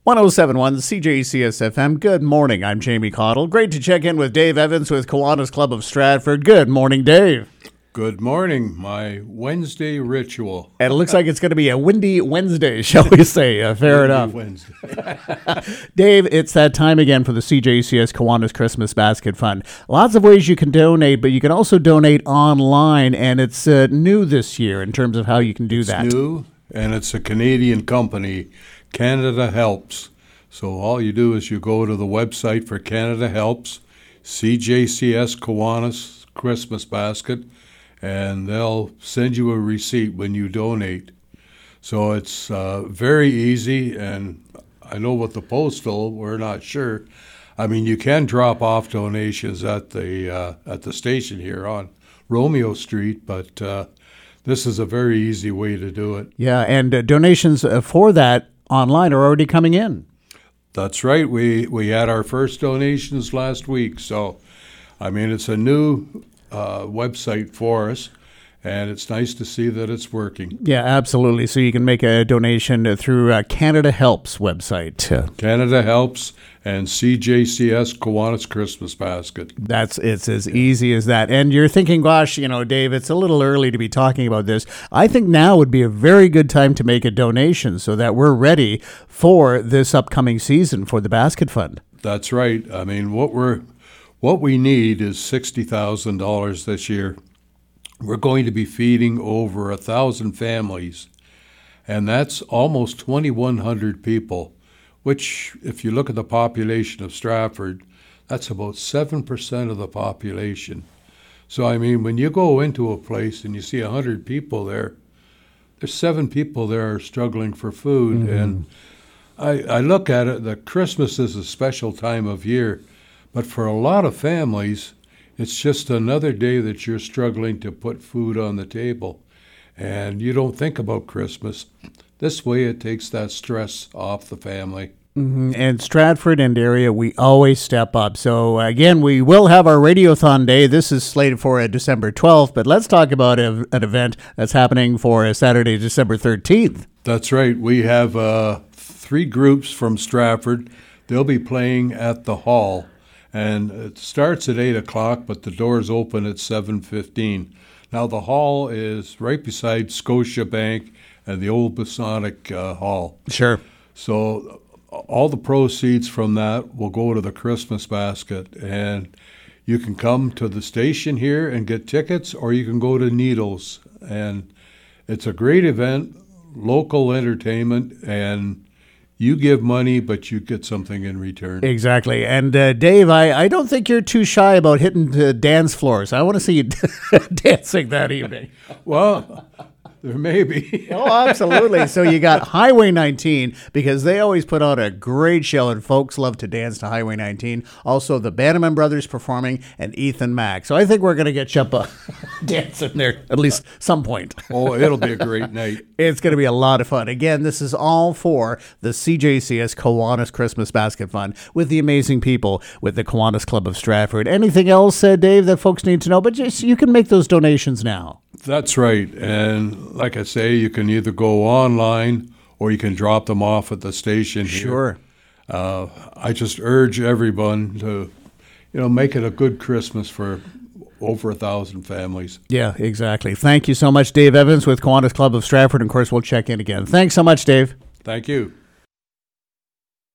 1071 CJCS FM. Good morning. I'm Jamie Cottle. Great to check in with Dave Evans with Kiwanis Club of Stratford. Good morning, Dave. Good morning. My Wednesday ritual. And it looks like it's going to be a windy Wednesday, shall we say. Fair enough. Wednesday. Dave, it's that time again for the CJCS Kiwanis Christmas Basket Fund. Lots of ways you can donate, but you can also donate online, and it's new this year in terms of how you can do that. It's new, and it's a Canadian company, Canada Helps. So all you do is you go to the website for Canada Helps, CJCS Kiwanis Christmas Basket, and they'll send you a receipt when you donate. So it's very easy, and I know with the postal, we're not sure. I mean, you can drop off donations at the station here on Romeo Street, but this is a very easy way to do it. Yeah, and donations for that online are already coming in. That's right. We had our first donations last week, so I mean, it's a new website for us, and it's nice to see that it's working. Yeah, absolutely. So you can make a donation through Canada Helps website. Canada Helps and CJCS Kiwanis Christmas Basket. It's as easy as that. And you're thinking, gosh, Dave, it's a little early to be talking about this. I think now would be a very good time to make a donation so that we're ready for this upcoming season for the Basket Fund. That's right. I mean, what we need is $60,000 this year. We're going to be feeding over 1,000 families, and that's almost 2,100 people, which, if you look at the population of Stratford, that's about 7% of the population. So, I mean, when you go into a place and you see 100 people there, there's 7 people there are struggling for food. Mm-hmm. And I look at it that Christmas is a special time of year, but for a lot of families, it's just another day that you're struggling to put food on the table. And you don't think about Christmas. This way it takes that stress off the family. Mm-hmm. And Stratford and area, we always step up. So again, we will have our Radiothon Day. This is slated for December 12th, but let's talk about an event that's happening for Saturday, December 13th. That's right. We have 3 groups from Stratford. They'll be playing at the hall. And it starts at 8 o'clock, but the doors open at 7:15. Now, the hall is right beside Scotia Bank and the old Masonic Hall. Sure. So all the proceeds from that will go to the Christmas basket. And you can come to the station here and get tickets, or you can go to Needles. And it's a great event, local entertainment, and you give money, but you get something in return. Exactly. And Dave, I don't think you're too shy about hitting dance floors. I want to see you dancing that evening. Well, there may be. Oh, absolutely. So you got Highway 19, because they always put on a great show, and folks love to dance to Highway 19. Also, the Bannerman Brothers performing, and Ethan Mack. So I think we're going to get you up dancing there at least some point. Oh, it'll be a great night. It's going to be a lot of fun. Again, this is all for the CJCS Kiwanis Christmas Basket Fund with the amazing people with the Kiwanis Club of Stratford. Anything else, Dave, that folks need to know? But just you can make those donations now. That's right. And like I say, you can either go online or you can drop them off at the station here. Sure. I just urge everyone to, make it a good Christmas for over 1,000 families. Yeah, exactly. Thank you so much, Dave Evans with Kiwanis Club of Stratford. And of course, we'll check in again. Thanks so much, Dave. Thank you.